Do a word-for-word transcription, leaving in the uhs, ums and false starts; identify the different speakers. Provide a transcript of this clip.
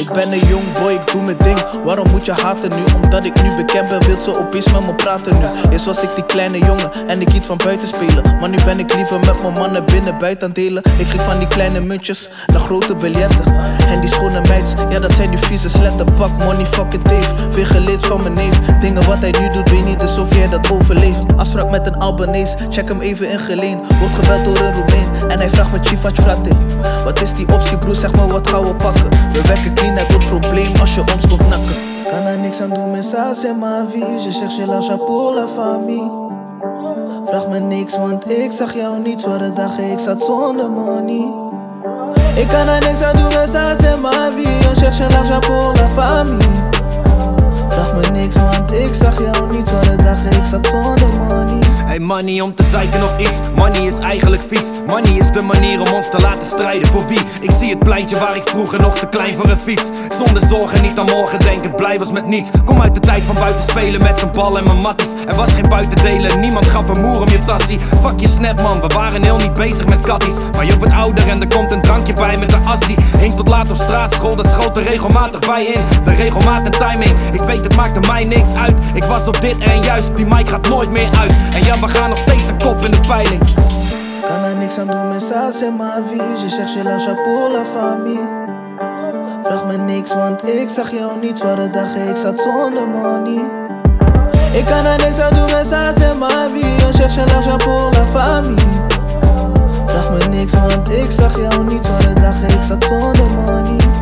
Speaker 1: Ik ben een jong boy, ik doe mijn ding. Waarom moet je haten nu? Omdat ik nu bekend ben, wilt ze opeens met me praten nu. Eerst was ik die kleine jongen en ik hield van buiten spelen. Maar nu ben ik liever met mijn mannen binnen buiten aan delen. Ik ging van die kleine muntjes naar grote biljetten. En die schone meids, ja dat zijn nu vieze sletten. Pak money fucking teef, veel geleerd van mijn neef. Dingen wat hij nu doet, weet niet dus of jij dat overleeft. Afspraak met een Albanese, check hem even in Geleen. Wordt gebeld door een Roemeen en hij vraagt me chief wat frate. Wat is die optie broer, zeg maar wat gaan we pakken? We werken clean, heb het probleem als je ons komt nakken. Kan er niks aan doen, mais ça c'est ma vie. Je cherche l'argent pour la famille. Vraag me niks, want ik zag jou niet. Zware dagen, ik zat zonder money. Ik kan er niks aan doen, mais ça c'est ma vie. Je cherche l'argent pour la famille. Vraag me niks, want ik zag jou niet. Zware dagen, ik zat zonder money.
Speaker 2: Hey money om te zeiken of iets, money is eigenlijk vies. Money is de manier om ons te laten strijden. Voor wie? Ik zie het pleintje waar ik vroeger nog te klein voor een fiets. Zonder zorgen, niet aan morgen denken, blij was met niets. Kom uit de tijd van buiten spelen met een bal en mijn matties. Er was geen buitendelen, niemand gaf een moer om je tassie. Fuck je snap man, we waren heel niet bezig met katties. Maar je wordt ouder en er komt een drankje bij met de assie. Hing tot laat op straat, school, dat schoot er regelmatig bij in. De regelmaat en timing, ik weet het maakte mij niks uit. Ik was op dit en juist, die mic gaat nooit meer uit. En ja, we gaan nog steeds een kop in de peiling.
Speaker 1: Kan er niks aan doen, mais ça c'est ma vie. Je cherche l'argent pour la famille. Vraag me niks, want ik zag jou niet. Zware dagen, ik zat zonder money. Ik kan er niks aan doen, mais ça c'est ma vie. Je cherche l'argent pour la famille. Vraag me niks, want ik zag jou niet. Zware dagen, ik zat zonder money.